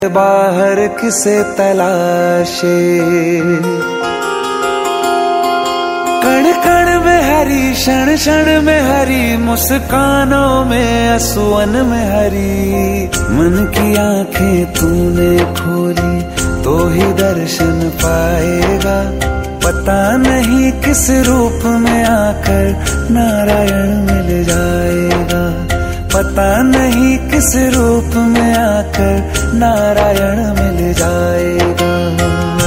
बाहर किसे तलाशे, कण कण में हरी, क्षण क्षण में हरी, मुस्कानों में असुवन में हरी। मन की आंखें तूने खोली तो ही दर्शन पाएगा, पता नहीं किस रूप में आकर नारायण मिल जाएगा, पता नहीं किस रूप में आकर नारायण मिल जाएगा।